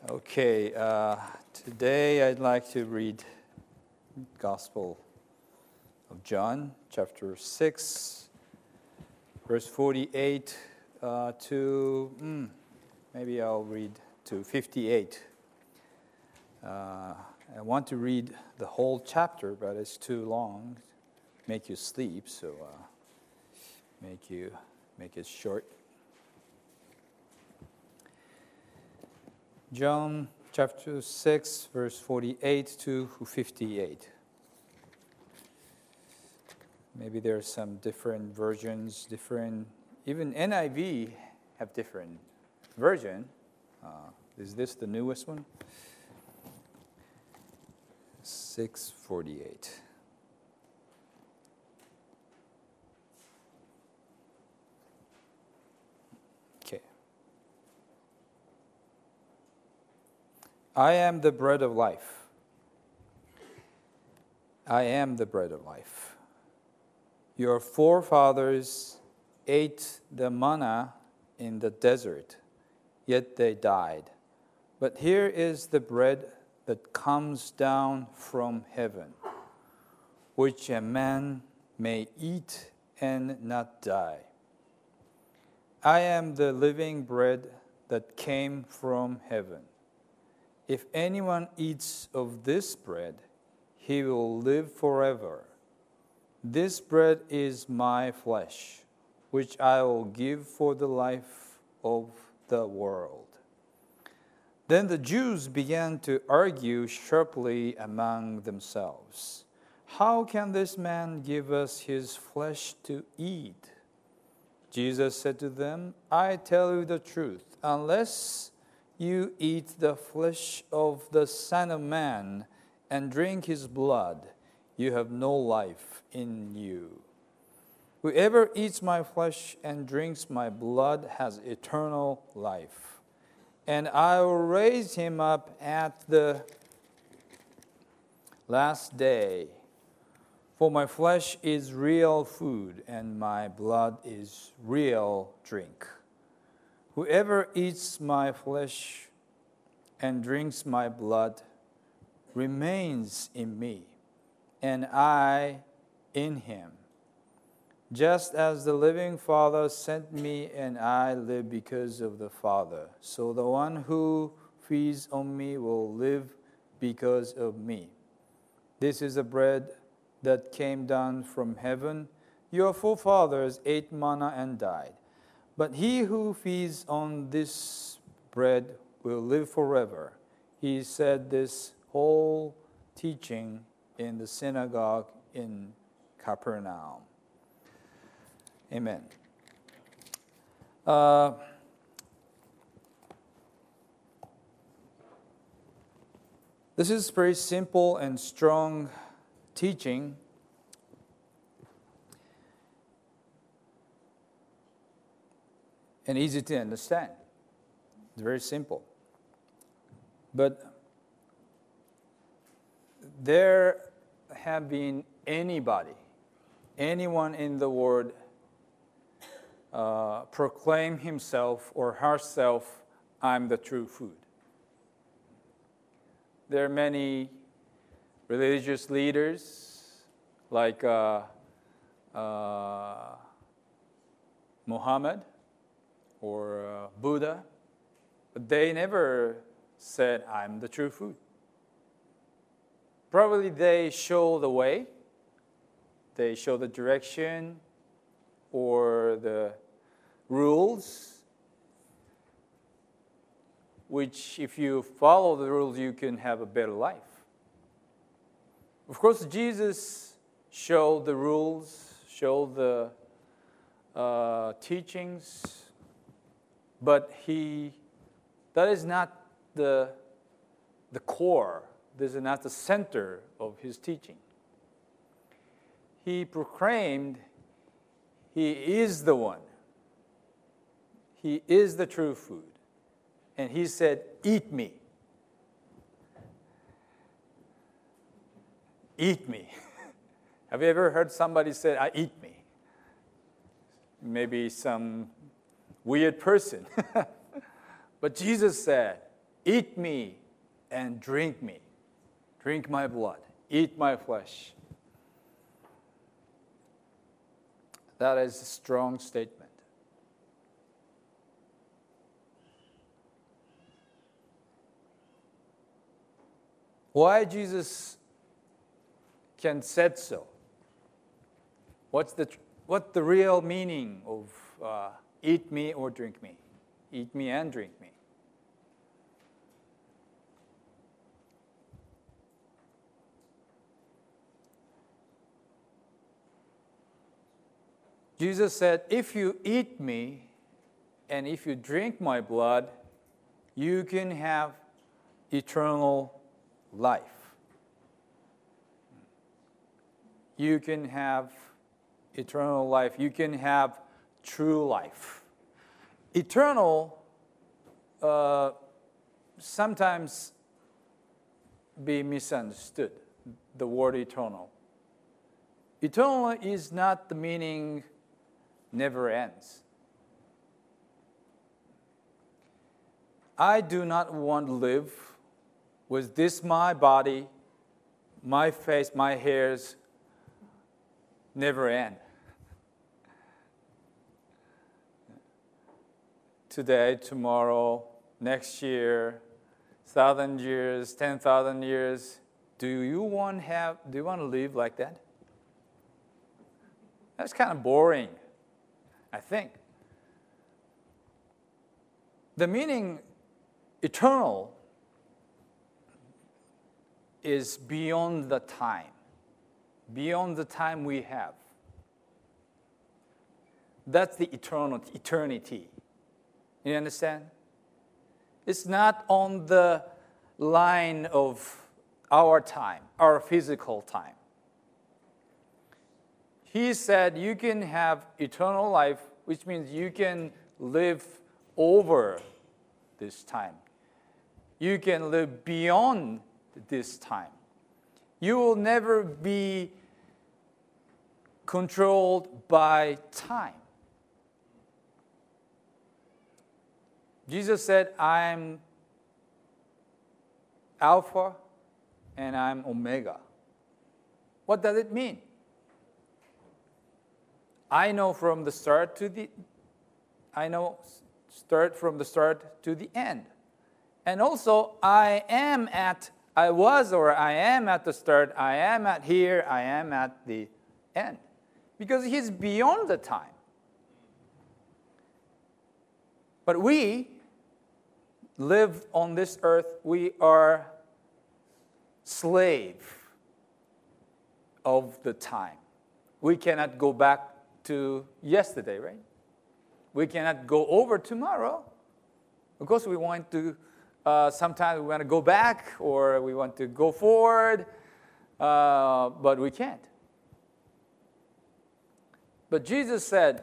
Okay, today I'd like to read Gospel of John, chapter 6, verse 48 maybe I'll read to 58. I want to read the whole chapter, but it's too long, make you sleep, so make it short. John chapter 6, verse 48 to 58. Maybe there are some different versions, even NIV have different version. Is this the newest one? 6:48. Okay. I am the bread of life. I am the bread of life. Your forefathers ate the manna in the desert, yet they died. But here is the bread that comes down from heaven, which a man may eat and not die. I am the living bread that came from heaven. If anyone eats of this bread, he will live forever. This bread is my flesh, which I will give for the life of the world. Then the Jews began to argue sharply among themselves. How can this man give us his flesh to eat? Jesus said to them, I tell you the truth, unless you eat the flesh of the Son of Man and drink his blood, you have no life in you. Whoever eats my flesh and drinks my blood has eternal life, and I will raise him up at the last day. For my flesh is real food, and my blood is real drink. Whoever eats my flesh and drinks my blood remains in me, and I in him. Just as the living Father sent me, and I live because of the Father, so the one who feeds on me will live because of me. This is the bread that came down from heaven. Your forefathers ate manna and died. But he who feeds on this bread will live forever. He said this whole teaching in the synagogue in Capernaum. Amen. This is very simple and strong teaching. And easy to understand. It's very simple. But there have been anyone in the world proclaim himself or herself, I'm the true food. There are many religious leaders like Muhammad or Buddha, but they never said, I'm the true food. Probably they show the way, they show the direction or the rules, which if you follow the rules, you can have a better life. Of course, Jesus showed the rules, showed the teachings, but that is not the core. This is not the center of his teaching. He proclaimed he is the one. He is the true food. And he said, eat me. Eat me. Have you ever heard somebody say, eat me? Maybe some weird person. But Jesus said, Eat me and drink me. Drink my blood. Eat my flesh. That is a strong statement. Why Jesus can said so? What's the real meaning of eat me or drink me? Eat me and drink me. Jesus said, if you eat me and if you drink my blood, you can have eternal life. You can have eternal life. You can have true life. Eternal sometimes be misunderstood, the word eternal. Eternal is not the meaning never ends. I do not want to live with this my body, my face, my hairs never end. Today, tomorrow, next year, 1,000 years, 10,000 years. Do you want to live like that? That's kind of boring, I think. The meaning eternal is beyond the time we have. That's the eternity. You understand? It's not on the line of our time, our physical time. He said you can have eternal life, which means you can live over this time. You can live beyond this time. You will never be controlled by time. Jesus said, I'm Alpha and I'm Omega. What does it mean? I know from the start to the end. And also I am at the start, I am at here, I am at the end. Because he's beyond the time. But we live on this earth, we are slave of the time. We cannot go back to yesterday, right? We cannot go over tomorrow. Of course, we want to, sometimes we want to go back or we want to go forward, but we can't. But Jesus said,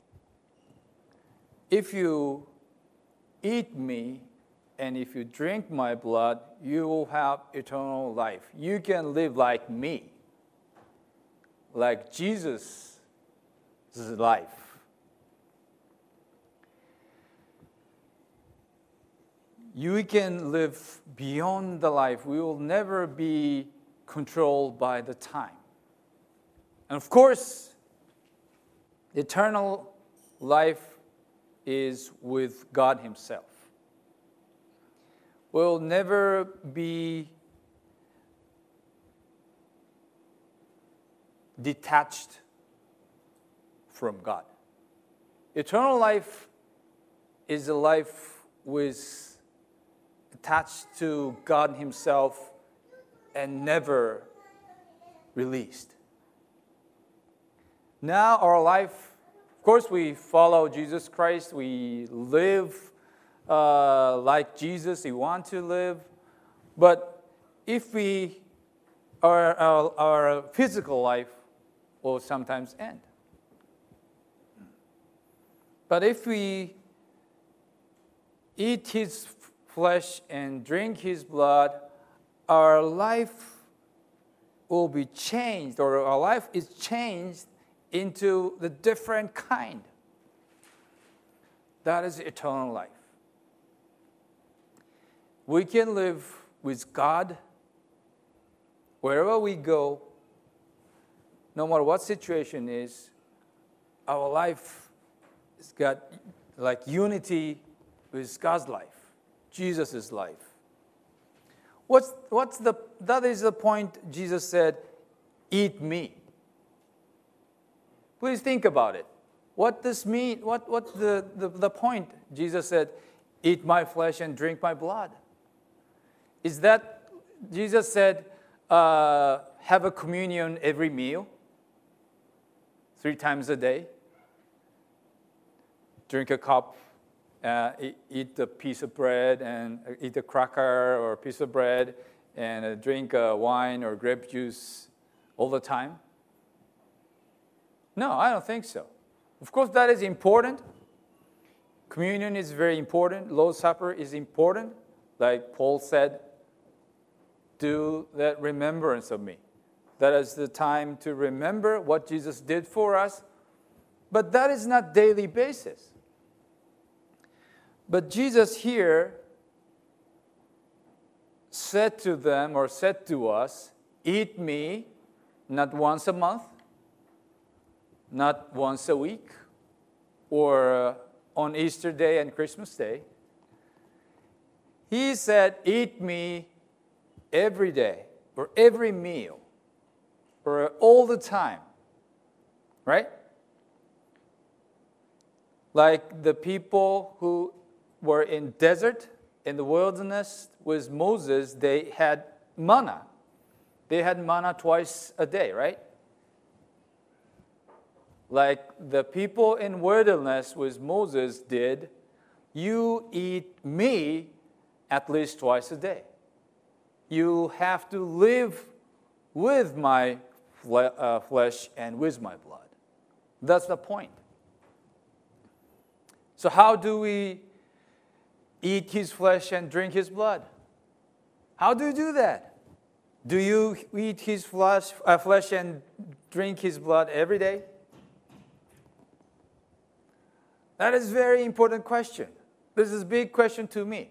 if you eat me and if you drink my blood, you will have eternal life. You can live like me, like Jesus' life. You can live beyond the life. We will never be controlled by the time. And of course, eternal life is with God Himself. We'll never be detached from God. Eternal life is a life attached to God Himself and never released. Now our life, of course, we follow Jesus Christ. We live like Jesus. We want to live. But if our physical life will sometimes end. But if we eat His flesh and drink His blood, our life will be changed, or our life is changed into the different kind. That is eternal life. we can live with God wherever we go, no matter what situation is. Our life has got like unity with God's life, Jesus' life. That is the point Jesus said, eat me. Please think about it. What this mean? What the point? Jesus said, eat my flesh and drink my blood. Is that Jesus said, have a communion every meal, 3 times a day? Drink a cup, eat a piece of bread, and eat a cracker or a piece of bread, and drink wine or grape juice all the time? No, I don't think so. Of course, that is important. Communion is very important. Lord's Supper is important. Like Paul said, do that remembrance of me. That is the time to remember what Jesus did for us. But that is not daily basis. But Jesus here said to them, or said to us, eat me not once a month, not once a week, or on Easter Day and Christmas Day. He said, eat me every day, or every meal, or all the time. Right? Like the people who were in desert, in the wilderness with Moses, they had manna. They had manna twice a day, right? Like the people in wilderness with Moses did, you eat me at least twice a day. You have to live with my flesh and with my blood. That's the point. So how do we eat his flesh and drink his blood? How do you do that? Do you eat his flesh and drink his blood every day? That is a very important question. This is a big question to me.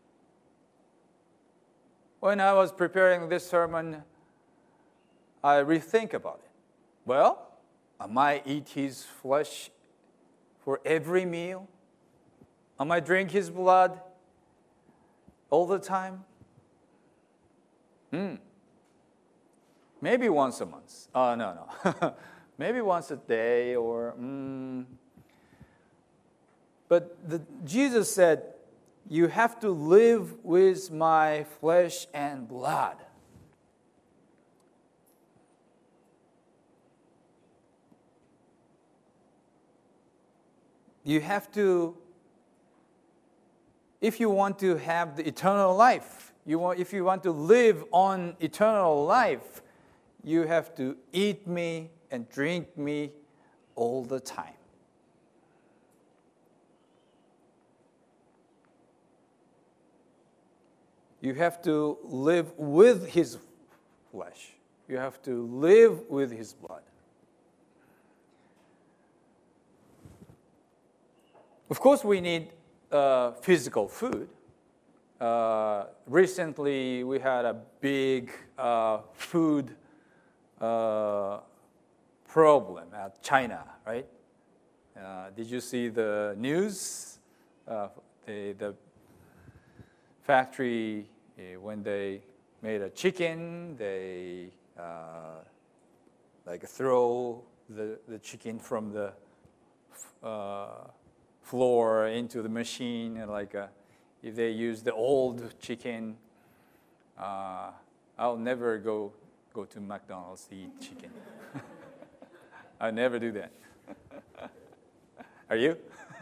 When I was preparing this sermon, I rethink about it. Well, am I eat his flesh for every meal? Am I drink his blood all the time? Maybe once a month. No. Maybe once a day or... But Jesus said, you have to live with my flesh and blood. You have to, if you want to have the eternal life, if you want to live on eternal life, you have to eat me and drink me all the time. You have to live with his flesh. You have to live with his blood. Of course, we need physical food. Recently, we had a big food problem at China, right? Did you see the news? The factory, when they made a chicken, they throw the chicken from the floor into the machine, and if they use the old chicken, I'll never go to McDonald's to eat chicken. I'll never do that. Are you?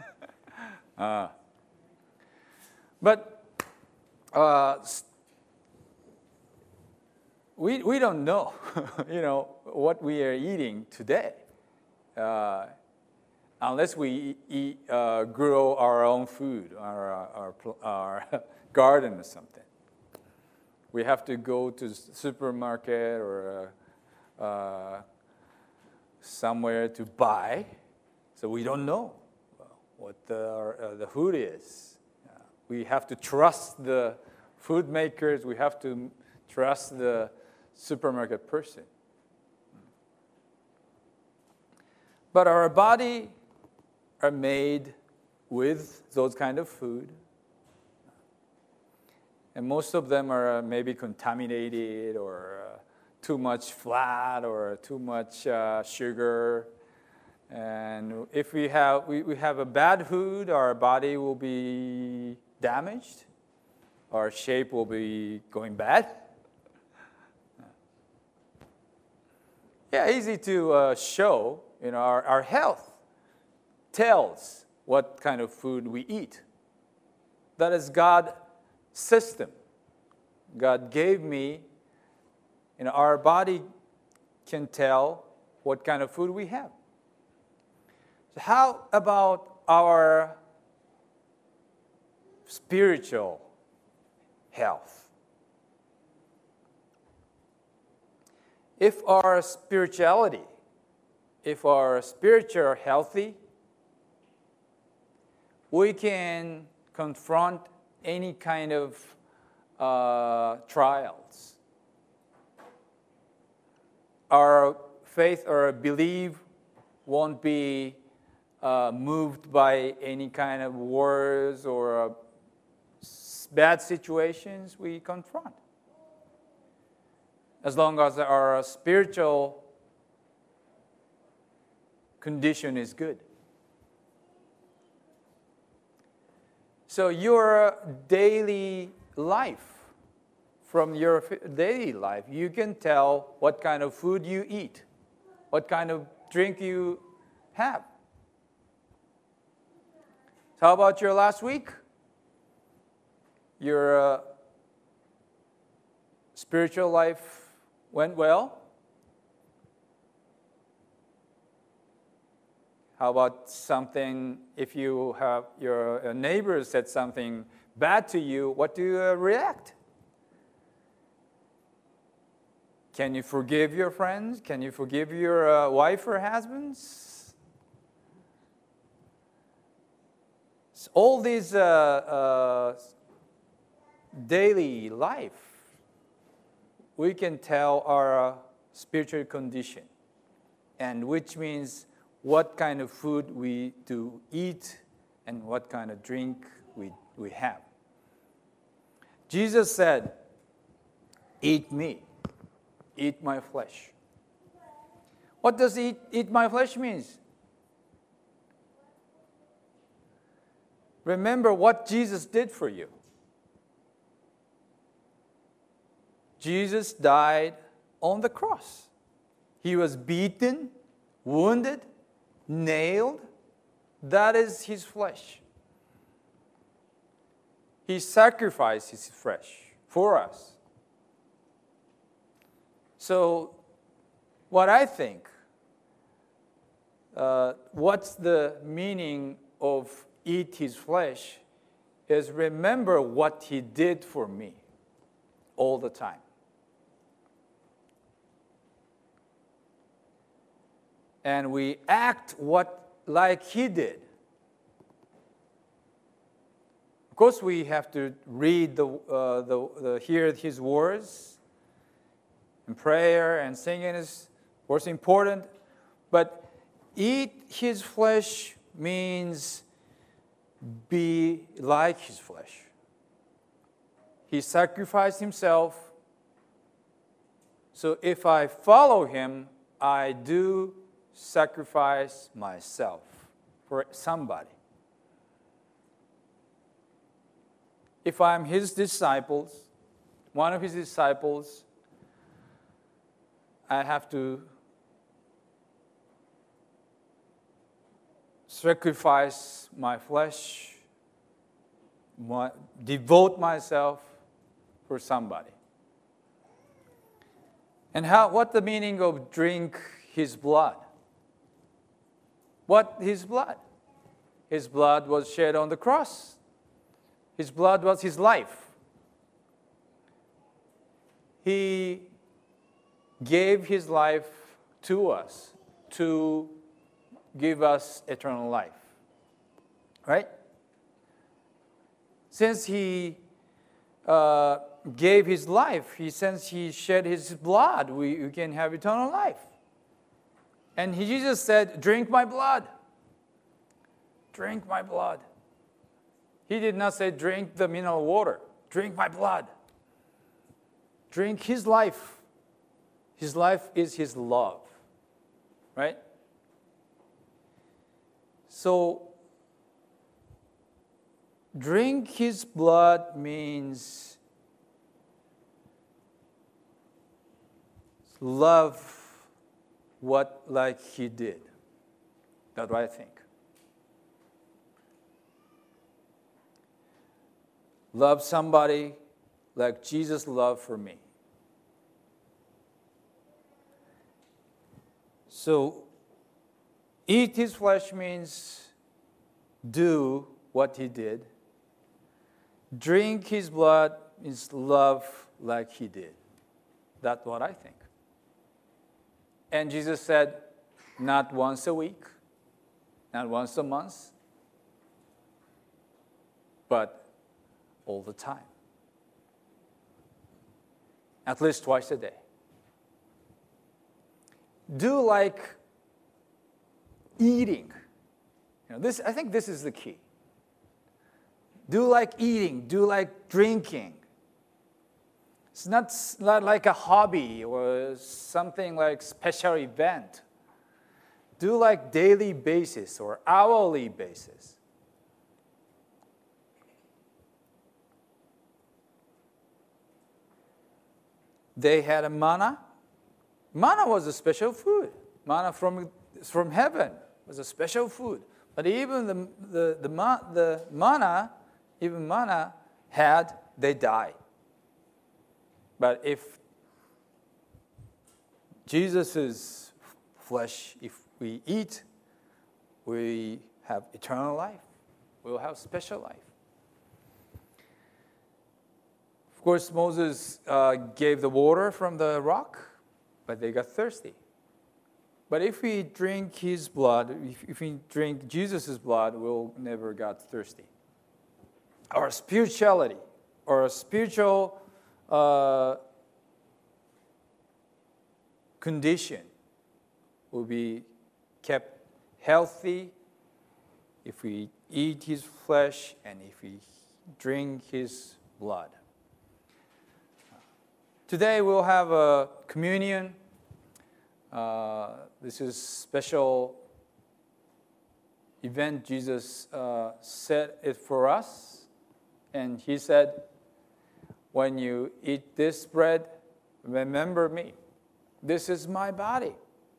But we don't know, what we are eating today, unless we grow our own food, our garden or something. We have to go to the supermarket or somewhere to buy, so we don't know what the food is. We have to trust the food makers, we have to trust the supermarket person. But our body are made with those kind of food. And most of them are maybe contaminated or too much fat or too much sugar. And if we have a bad food, our body will be damaged. Our shape will be going bad. Yeah, easy to show. Our health tells what kind of food we eat. That is God's system. God gave me, our body can tell what kind of food we have. So how about our spiritual health? If our spirituality, if our spiritual are healthy, we can confront any kind of trials. Our faith or belief won't be moved by any kind of wars or bad situations we confront. As long as our spiritual condition is good. So your daily life, from your daily life, you can tell what kind of food you eat, what kind of drink you have. So how about your last week? Your spiritual life went well? How about something, if you have your neighbor said something bad to you, what do you react? Can you forgive your friends? Can you forgive your wife or husbands? So all these daily life, we can tell our spiritual condition, and which means what kind of food we do eat and what kind of drink we have. Jesus said, "Eat me, eat my flesh." What does eat my flesh means? Remember what Jesus did for you. Jesus died on the cross. He was beaten, wounded, nailed. That is his flesh. He sacrificed his flesh for us. So, what I think, what's the meaning of eat his flesh is remember what he did for me all the time. And we act like he did. Of course, we have to read hear his words, and prayer and singing is, of course, important. But eat his flesh means be like his flesh. He sacrificed himself. So if I follow him, I do sacrifice myself for somebody. If I'm his disciples, one of his disciples, I have to sacrifice my flesh, devote myself for somebody. And what the meaning of drink his blood? What his blood? His blood was shed on the cross. His blood was his life. He gave his life to us to give us eternal life. Right? Since he gave his life. Since he shed his blood, we can have eternal life. And Jesus said, drink my blood. Drink my blood. He did not say, drink the mineral water. Drink my blood. Drink his life. His life is his love. Right? So, drink his blood means love like he did. That's what I think. Love somebody like Jesus loved for me. So, eat his flesh means do what he did. Drink his blood means love like he did. That's what I think. And Jesus said, not once a week, not once a month, but all the time. At least twice a day. Do like eating. I think this is the key. Do like eating, do like drinking. It's not like a hobby or something like special event. Do like daily basis or hourly basis. They had a manna. Manna was a special food. Manna from heaven was a special food. But even the manna, they died. But if Jesus' flesh, if we eat, we have eternal life. We will have special life. Of course, Moses gave the water from the rock, but they got thirsty. But if we drink his blood, if we drink Jesus' blood, we'll never get thirsty. Our spirituality, or spiritual condition will be kept healthy if we eat his flesh and if we drink his blood. Today we'll have a communion. This is special event. Jesus set it for us, and he said, when you eat this bread, remember me. This is my body.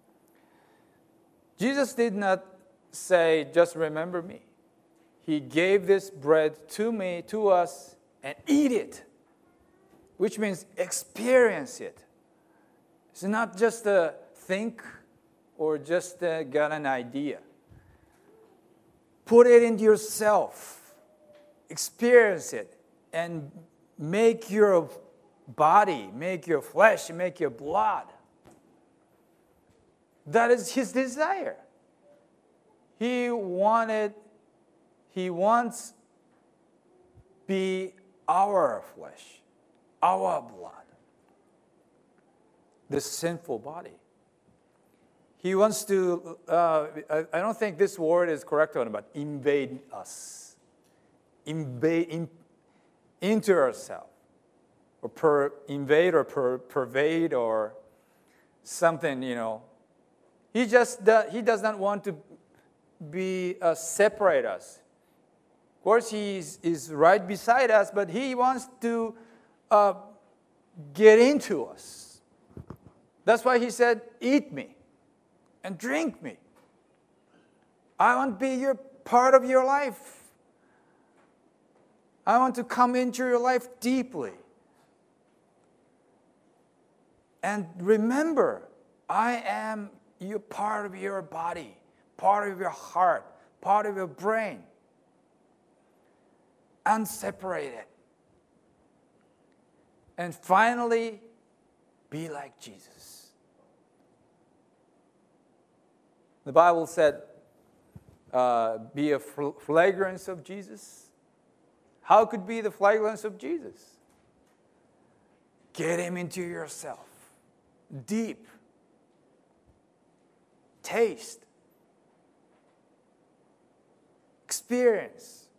Jesus did not say, just remember me. He gave this bread to us, and eat it, which means experience it. It's not just a think or just get an idea. Put it into yourself. Experience it, and make your body, make your flesh, make your blood. That is his desire. He wants be our flesh, our blood, this sinful body. He wants to, I don't think this word is correct one, but invade us. Invade into ourselves. Or invade or pervade or something, He does not want to be separate us. Of course, he is right beside us, but he wants to get into us. That's why he said, eat me and drink me. I want to be part of your life. I want to come into your life deeply. And remember, I am part of your body, part of your heart, part of your brain. Unseparated. And finally, be like Jesus. The Bible said, be a fragrance of Jesus. How could be the fragrance of Jesus? Get him into yourself. Deep. Taste. Experience.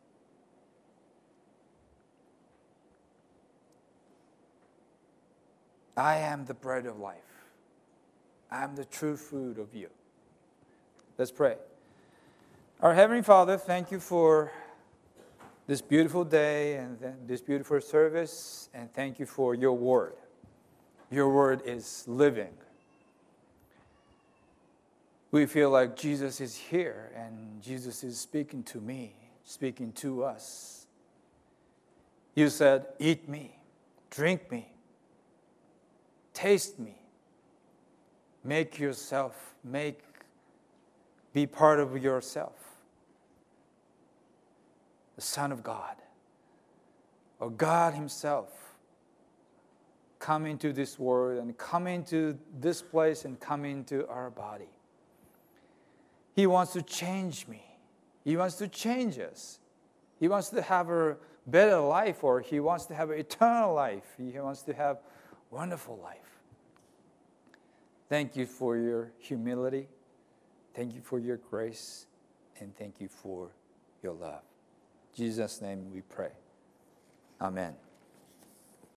I am the bread of life. I am the true food of you. Let's pray. Our Heavenly Father, thank you for this beautiful day and this beautiful service, and thank you for your word. Your word is living. We feel like Jesus is here and Jesus is speaking to me, speaking to us. You said, eat me, drink me, taste me, be part of yourself. The Son of God, or God himself, come into this world and come into this place and come into our body. He wants to change me. He wants to change us. He wants to have a better life, or he wants to have an eternal life. He wants to have a wonderful life. Thank you for your humility. Thank you for your grace. And thank you for your love. In Jesus' name we pray. Amen.